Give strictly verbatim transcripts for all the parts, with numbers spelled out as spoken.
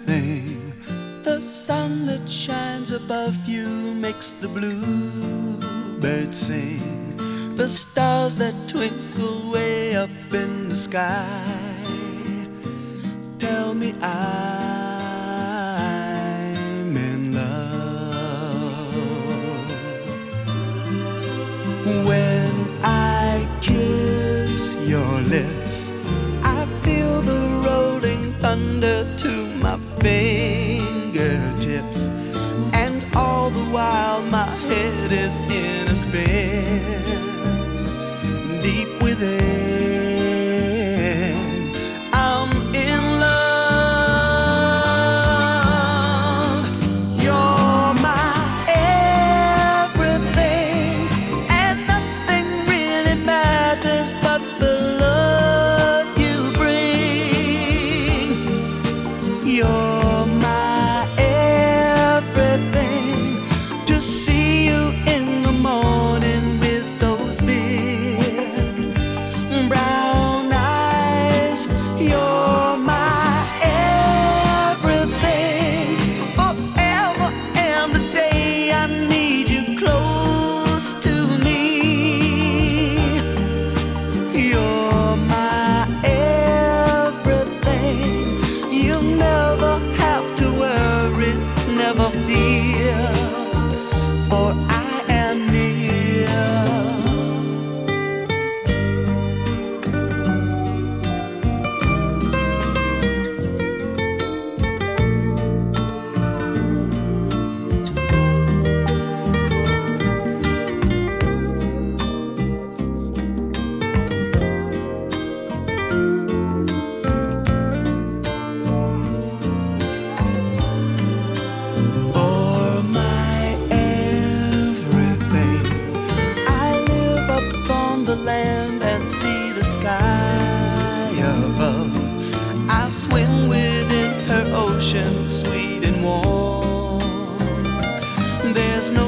everything. The sun that shines above you makes the bluebirds sing. The stars that twinkle way up in the sky tell me I'm in love. When I kiss your lips, I feel the rolling thunder to my fingertips, and all the while my head is in a spin. Deep within, I'm in love. You're my everything, and nothing really matters but the love you bring. You're my everything. To see you in the morning with those big brown eyes. You're my everything. Forever and the day I need you close to me. You're my everything. You never have to worry, never fear, for I am near. For my everything, I live upon the land and see the sky above. I swim within her ocean, sweet and warm. There's no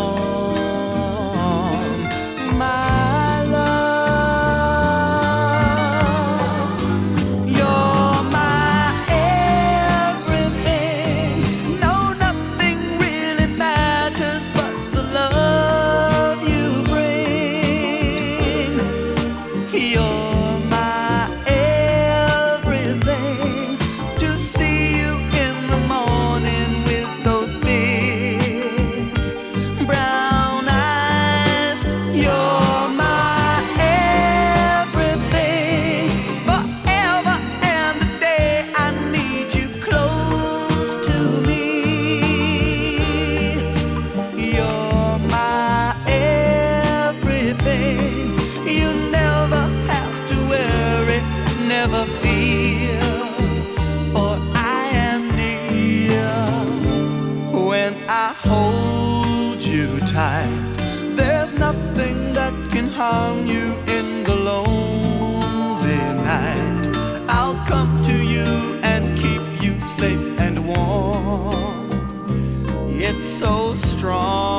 storm, my love. You're my everything. No, nothing really matters but the love you bring. You're my everything. To see you in the morning with those big brown eyes. You're my everything. Forever and a day I need you close to me. You're my everything. You never have to worry, never fear, for I am near. When I hold you tight, there's nothing that can harm you in the lonely night. I'll come to you and keep you safe and warm. It's so strong.